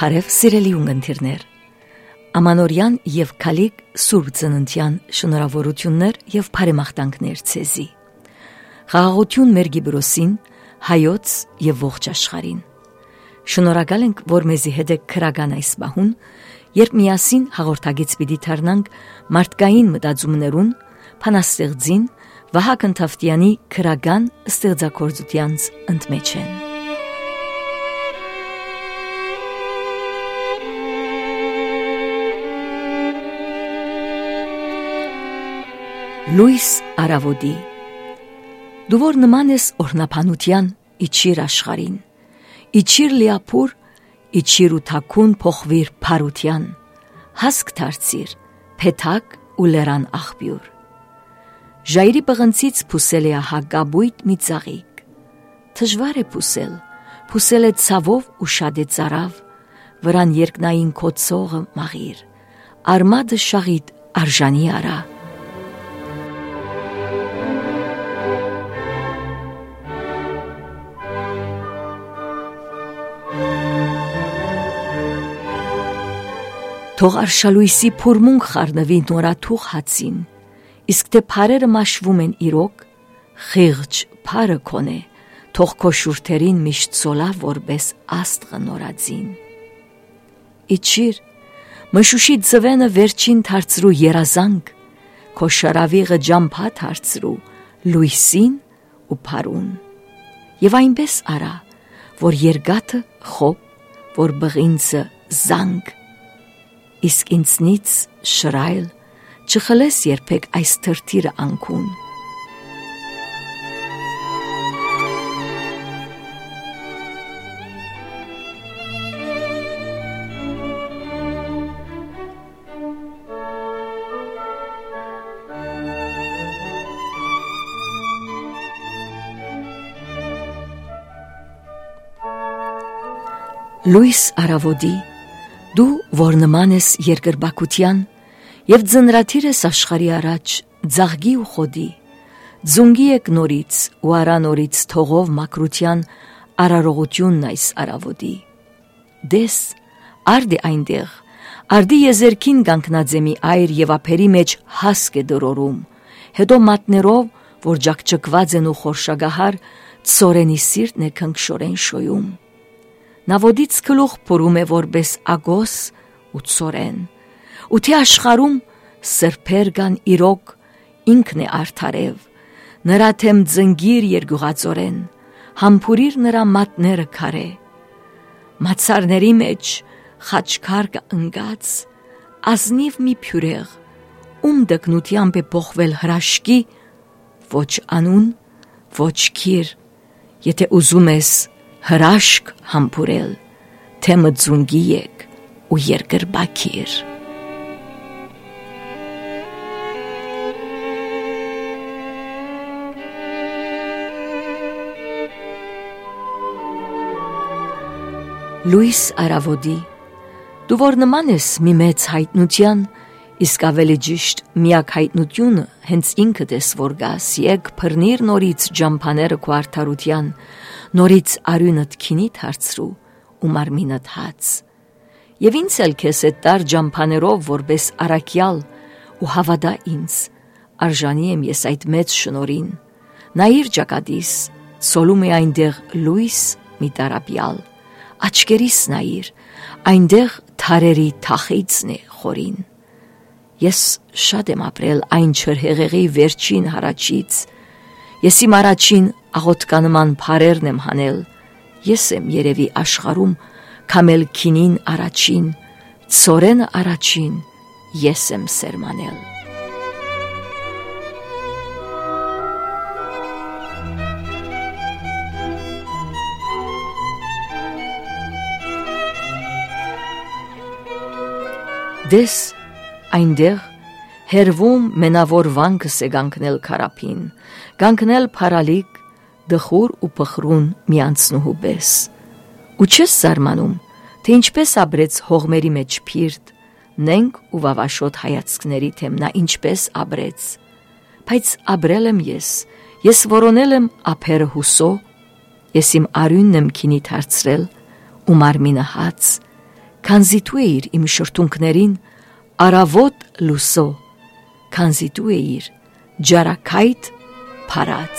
Բարև սիրելի ունգընտիրներ, Ամանորյան և քալիք Սուրբ Ծննդյան շնորհավորություններ և բարեմաղթանքներ ցեզի։ Խաղաղություն մեր Գիբրոսին, հայոց և ողջ աշխարհին։ Շնորհակալ ենք, որ մեզի հետ եք քրական այս բահուն, երբ միասին հաղորդագից պիտի դառնանք մարդկային մտածումներուն, փանաստեղծին Վահագն Թավթյանի քրական ստեղծագործությանց ընդմեջ են։ Լույս արավոդի, դու որ նման ես օրհնապանության իջիր աշխարհին, իջիր լիապուր, իջիր ու թաքուն փոխվիր փարության, հասկ դարձիր, փեթակ ու լերան աղբյուր։ Ժայռի պղնցից փուսել է հագաբույտ մի ծաղիկ, դժվար է փուսել է ցավով ու շատ է ծարավ, վրան երկնային քո ցողը մաղիր, արմադը շաղիդ արժանի արա։ Թող արշալույսի փորմունք խառնվի նորաթուղ հացին, իսկ թե փարերը մաշվում են իրոք, խիղճ փարը քոնե, թող քո շուրթերին միշտ սոլա որպես աստղը նորածին։ Իջիր, մշուշի ձվենը վերջին դարձրու երազանք, քո շարավիղը ջամփա դարձրու լույսին ու փարուն։ Եվ այնպես արա, որ երգաթը խոփ, որ բղինձը զանգ, իսկ ինձնից շրայլ չխլես երբեք այս թրթիրը անքուն։ Լույս արավոդի, դու որ նման ես երկրբակության և ձնրաթիր ես աշխարհի առաջ ձաղգի ու խոդի, ձունգի եք նորից ու արա նորից թողով մաքրության արարողությունն այս արավոդի։ Դես, արդի այնտեղ, արդի եզերքին գանքնաձեմի այր և ափերի մեջ հասկ է դրորում, հետո մատներով, որ ջակջկված են ու խորշագահար, ծորենի սիրտն է քնքշորեն շոյում։ Նավոդից գլուխ փորում է որպես ագոս ու ծորեն, ու թե աշխարհում սրբեր կան իրոք, ինքն է արդարև, նրա թեմ ձնգիր երկյուղածորեն, համբուրիր նրա մատները քարե, մացարների մեջ խաչքար կա ընկած, ազնիվ մի փյուրեղ, ում դկնությամբ է փոխվել հրաշքի, ոչ անուն, ոչ քիր, եթե ուզում ես հրաշք համբուրել, թե մձունգի եք ու երկրբակիր։ Լույս արավոդի, դու որ նման ես մի մեծ հայտնության, իսկ ավելի ճիշտ միակ հայտնությունը հենց ինքդ ես որ գաս, եկ բռնիր նորից ջամփաները քո արդարության, նորից արյունդ քինի դարձրու ու մարմինդ հաց։ Եվ ինձ էլ քեզ այդ տար ջամփաներով որպես առաքյալ ու հավատա ինձ, արժանի եմ ես այդ մեծ շնորհին։ Նայիր ճակատիս, սոլում է այնտեղ լույս մի տարապյալ, աչքերիս նայիր, այնտեղ թարերի թախիծն է խորին։ Ես շատ եմ ապրել այն չրհեղեղի վերջին հարաճից, ես իմ առաջին աղոթկանման փարերն եմ հանել, ես եմ երևի աշխարհում քամել քինին առաջին, ծորենը առաջին, ես եմ սերմանել։ Դես, այնտեղ հերվում մենավոր վանքս է գանքնել քարափին, գանքնել փարալիկ, դխուր ու փխրուն միանցնուհու պես։ Ու չես զարմանում, թե ինչպես ապրեց հողմերի մեջ փիրտ, նենք ու վավաշոտ հայացքների թեմ նա ինչպես ապրեց։ Բայց ապրել եմ ես որոնել եմ ափերը հուսո, ես իմ արյունն եմ քինի դարձրել ու մարմինը հաց, քանզի դու էիր իմ շրթունքներին արավոտ լուսո, քանզի դու էիր ջարակայթ փարած։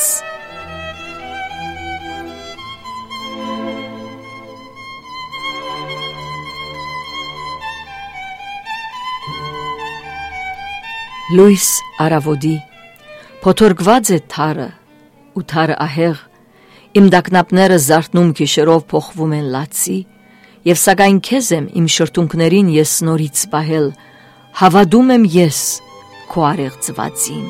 Լույս արավոդի, փոթորկված է թարը ու թարը ահեղ, իմ դակնապները զարթնում գիշերով փոխվում են լացի, և սակայն քեզ եմ իմ շրթունքներին ես նորից պահել, հավատում եմ ես քո արեղծվածին։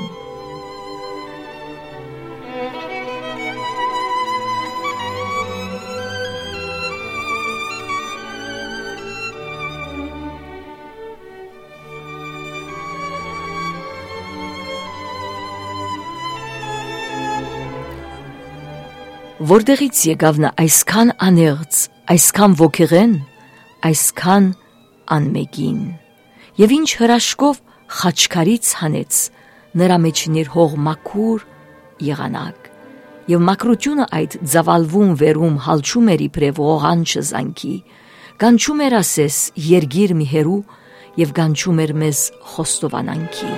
Որտեղից եկավ նա այսքան անեղծ, այսքան ոգեղեն, այսքան անմեգին, և ինչ հրաշքով խաչքարից հանեց նրա մեջ ներհող մաքուր եղանակ, և մաքրությունը այդ ձավալվում վերում հալչում էր իբրև ողանչը զանքի, կանչում էր ասես երգիր մի հերու և կանչում էր մեզ խոստովանանքի։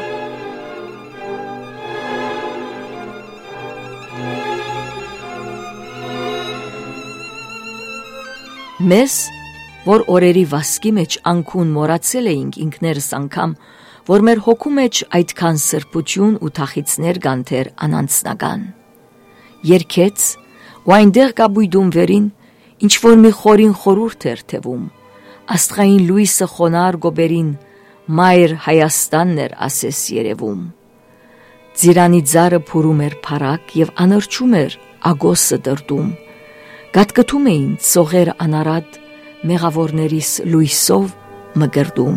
Մեզ, որ օրերի վասկի մեջ անքուն մորացել էինք ինքներս անգամ, որ մեր հոգու մեջ այդքան սրբություն ու թախիծներ կանթեր անանցնական։ Երկեց ու այնտեղ կաբույդում վերին, ինչ որ մի խորին խորուրդ էր թվում, աստղային լույսը խոնար գոբերին, մայր Հայաստանն էր ասես երևում։ Ձիրանի ձարը փուրում էր փարակ և անրջում էր ագոսը դրդում, գատկթում էին ծողեր անարատ մեղավորներիս լույսով մգրդում։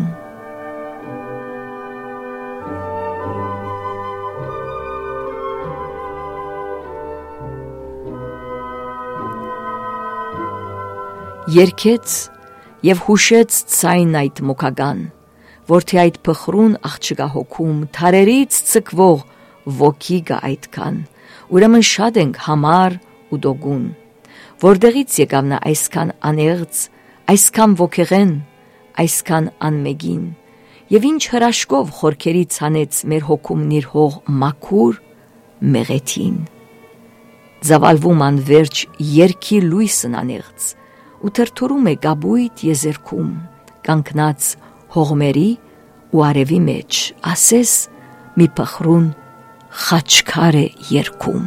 Երկեց և հուշեց ցայն այդ մոքագան, որ թե այդ փխրուն աղջկա հոգում թարերից ցկվող ոգի գա այդքան, ուրեմն շատ ենք համար ու դոգուն, որտեղից եկավ նա այսքան անեղծ, այսքան ոգեղեն, այսքան անմեգին, և ինչ հրաշքով խորքերից հանեց մեր հոգում նիրհող մաքուր մեղեթին։ Ձավալվում անվերջ երգի լույսն անեղծ, ու թրթուրում է գաբույտ եզերքում, կանգնած հողմերի ու արևի մեջ, ասես մի փխրուն խաչքար է երգում։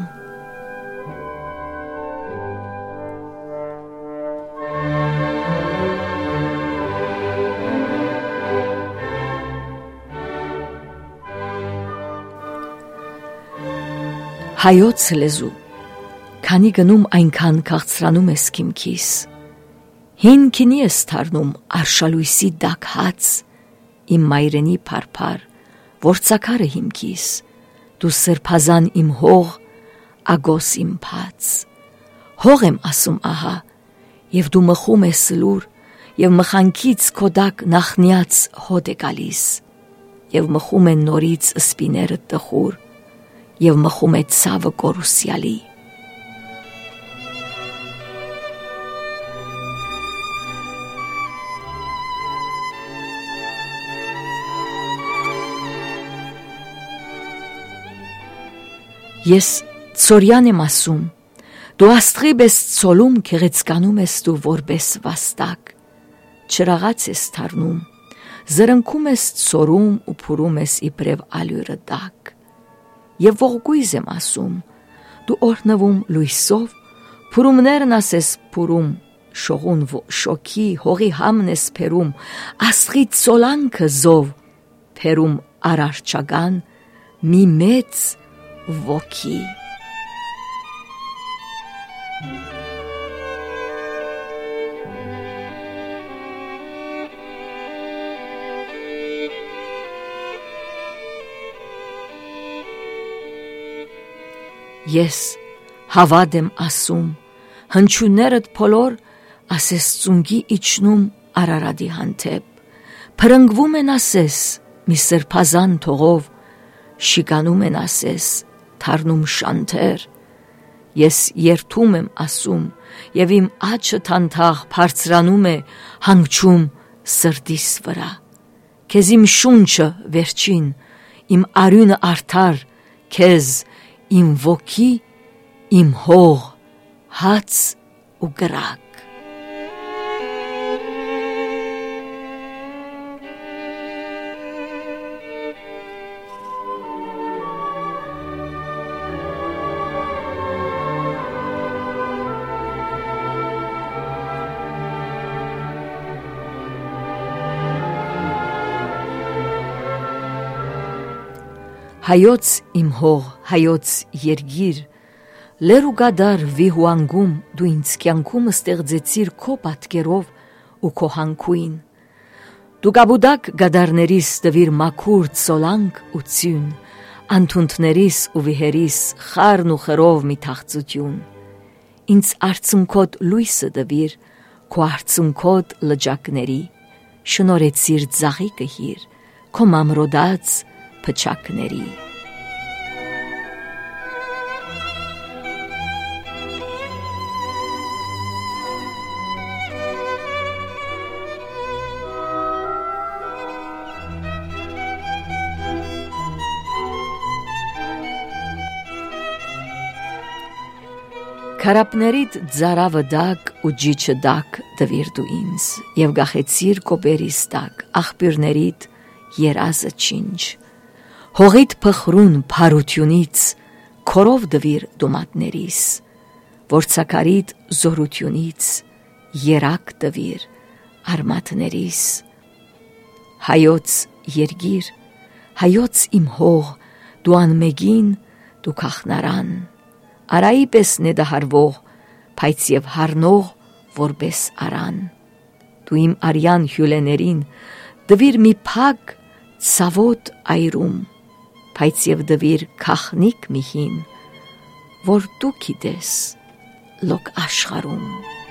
Հայոց լեզու, քանի գնում այնքան քաղցրանում ես քիմքիս, հին քինի ես թարնում արշալույսի դակ հաց, իմ մայրենի փարփար, որցակարը հիմքիս, դու սրբազան իմ հող, ագոս իմ փած, հող եմ ասում ահա, և դու մխում ես լուր, և մխանքից քո դակ նախնյաց հոտ է գալիս, և մխում են նորից սպիները տխուր, և մխում է ցավը կորուսյալի։ Ես ծորյան եմ ասում, դու աստղի պես ցոլում քեղեցկանում ես դու որպես վաստակ, չրաղաց ես թարնում, զրնքում ես ծորում ու փուրում ես իբրև ալյուրը դակ, և ողգույզ եմ ասում, դու օրհնվում լույսով, փուրումներն ասես փուրում, շողուն շոքի հողի համն ես փերում, աստղի ծոլանքը զով, փերում արարչական մի մեծ ոգի։ Ես հավատ եմ ասում, հնչյուններդ փոլոր ասես ծունգի իջնում Արարատի հանդեպ, փրկվում են ասես մի սրբազան թողով, շիկանում են ասես թարնում շանթեր, ես երթում եմ ասում, և իմ աչը թանթաղ բարձրանում է, հանգչում սրտիս վրա, քեզ իմ շունչը վերջին, իմ արյունը արդար, քեզ իմ ոգի, իմ հող, հաց ու գրակ։ Հայոց իմ հող, հայոց երգիր, լեր ու գադար վիհուանգում դու ինձ կյանքում ստեղծեցիր քո պատկերով ու քո հանքույն, դու գաբուդակ գադարներիս տվիր մաքուր ծոլանք ու ծյուն, անթունթներիս ու վիհերիս խառն ու խրով մի թախծություն, ինձ արցունքոտ լույսը տվիր քո արցունքոտ լճակների, շնորհեցիր ծաղիկը հիր քո մամրոդած փչակների։ Քարապներիդ ձարավը դակ ու ջիչը դակ տվիր դու ինձ, և գախեցիր կոպերիս տակ, աղբյուրներիդ երազը չինչ, հողիդ փխրուն փարությունից քորով դվիր դոմատներիս, որցակարիդ զորությունից երակ տվիր արմատներիս։ Հայոց երգիր, հայոց իմ հող, դու անմեգին, դու քախնարան, արայի պես նեդահարվող, փայց և հարնող որպես արան, դու իմ արյան հյուլեներին դվիր մի փակ ցավոտ այրում, փայց և դվիր քախնիկ մի հին, որ դու գիտես լոկ աշխարհում։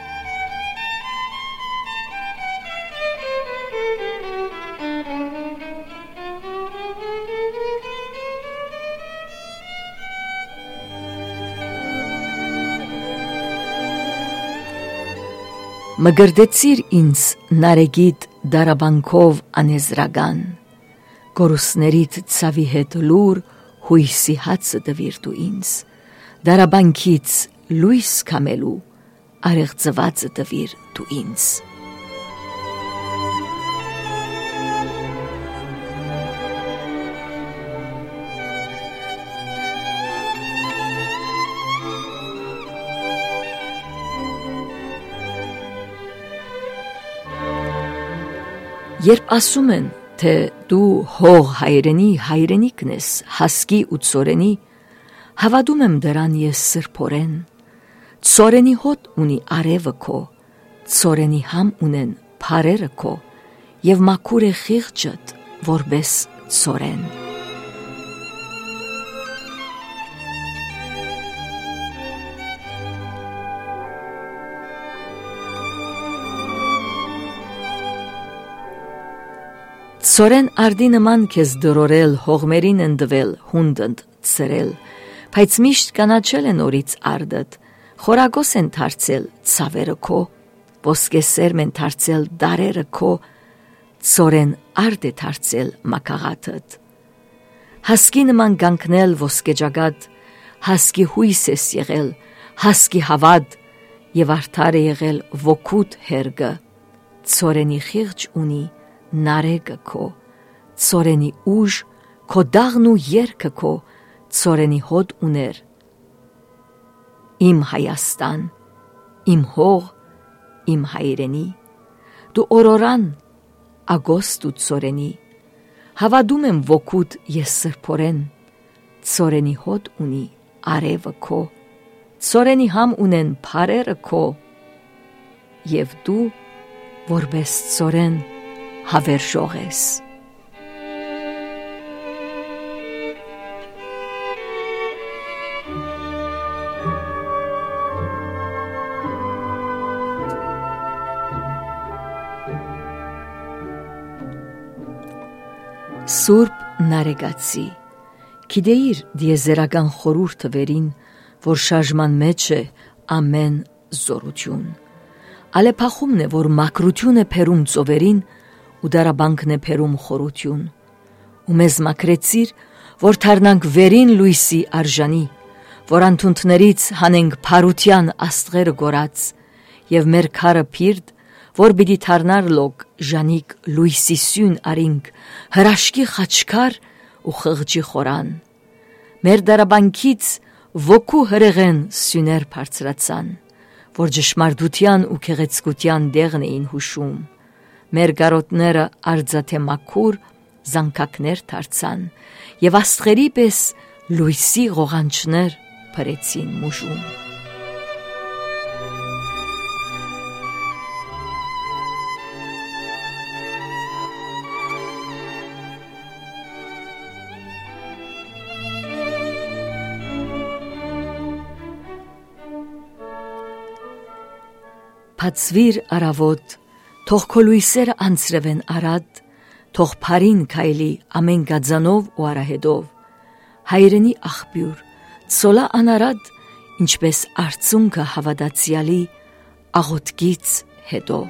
Մգրդեցիր ինձ նարեգիտ դարաբանքով անեզրագան, գորուսներիդ ցավի հետ լուր հույսի հացը տվիր դու ինձ, դարաբանքից լույս քամելու արեղծվածը տվիր դու ինձ։ Երբ ասում են, թե դու հող հայրենի հայրենիքն ես, հասկի ու ծորենի, հավատում եմ դրան ես սրբորեն, ծորենի հոտ ունի արևը քո, ծորենի համ ունեն փարերը քո, և մաքուր է խիղճդ, որպես ծորեն։ Ծորեն արդի նման քեզ դրորել, հողմերին են դվել, հունդընդ ծրել, բայց միշտ կանաչել են օրից արդդ, խորագոս են թարցել ցավերը քո, ոսկե սերմ են թարցել դարերը քո, ծորեն արդ է թարցել մակաղաթդ։ Հասկի նման գանքնել ոսկեջագատ, հասկի հույս ես եղել, հասկի հավատ, և արդար է եղել ոգուտ հերգը, ծորենի խիղճ ունի նարեգը քո, ծորենի ուժ, քո դաղն ու երգը քո, ծորենի հոտ ուներ։ Իմ Հայաստան, իմ հող, իմ հայրենի, դու օրորան, ագոստ ու ծորենի, հավատում եմ ոգուտ ես սրբորեն, ծորենի հոտ ունի արևը քո, ծորենի համ ունեն փարերը քո, և դու որպես ծորեն հավերժող ես։ Սուրբ նարեգացի, գիտեիր դիեզերական խորհուրդը վերին, որ շարժման մեջ է ամեն զորություն, ալեփախումն է, որ մակրություն է փերում ծովերին, ու դարաբանքն է փերում խորություն, ու մեզ մաքրեցիր, որ թարնանք վերին լույսի արժանի, որ անթունթներից հանենք փարության աստղերը գորած, եւ մեր քարը փիրդ, որ պիտի թարնար լոկ ժանիկ լույսի սյուն արինք, հրաշքի խաչքար ու խղճի խորան։ Մեր դարաբանքից ոգու հրեղեն սյուներ բարձրացան, որ ճշմարտության ու գեղեցկության դեղն էին հուշում։ Մեր գարոտները արձաթե մաքուր զանգակներ դարձան, եւ աստղերի պես լույսի ղողանջներ փրեցին մուժում։ Բացվիր արավոտ, թող քո լույսերը անցրևեն արատ, թող փարին քայլի ամեն գազանով ու արահետով, հայրենի աղբյուր, ցոլա անարատ, ինչպես արցունքը հավատացյալի աղոթքից հետո։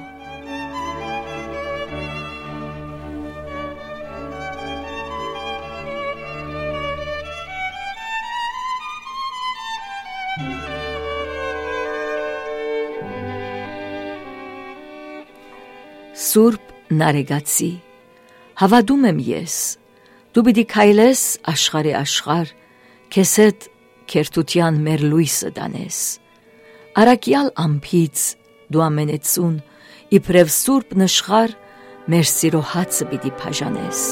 Սուրբ Նարեգացի, հավատում եմ ես, դու պիտի քայլես աշխարհի աշխարհ, քեզ հետ քերթության մեր լույսը դանես, արաքյալ ամփից դու ամենեցուն, իբրև սուրբ նշխար, մեր սիրո հացը պիտի բաժանես։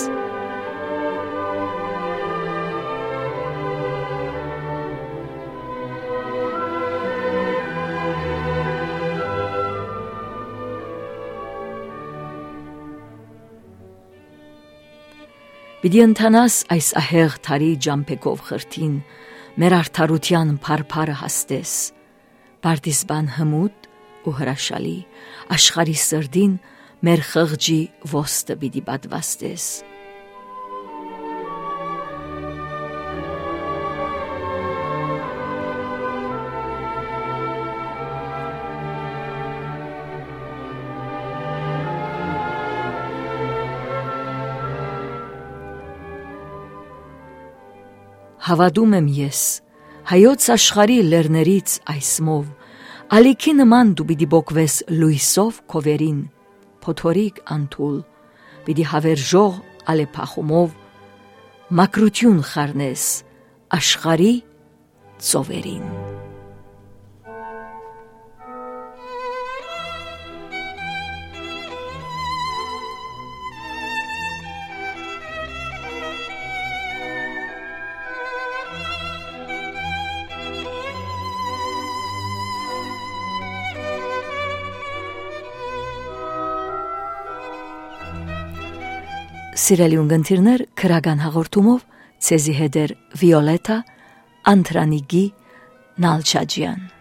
Պիտի ընթանաս այս ահեղ թարի ջամփեկով խրթին, մեր արդարության փարփարը հաստես, պարտիզբան հմուտ ու հրաշալի, աշխարհի սրդին մեր խղճի ոստը պիտի պատվաստես։ Հավատում եմ ես, հայոց աշխարհի լեռներից այս մով, ալիքի նման դու պիտի բոկվես լույսով քո վերին, փոթորիկ անթուլ, պիտի հավերժող ալեփախումով, մաքրություն խառնես աշխարհի ծովերին։ Սիրելի ունգընտիրներ, քրական հաղորդումով ցեզի հետ էր Վիոլետա Անտրանիգի Նալչաջյան։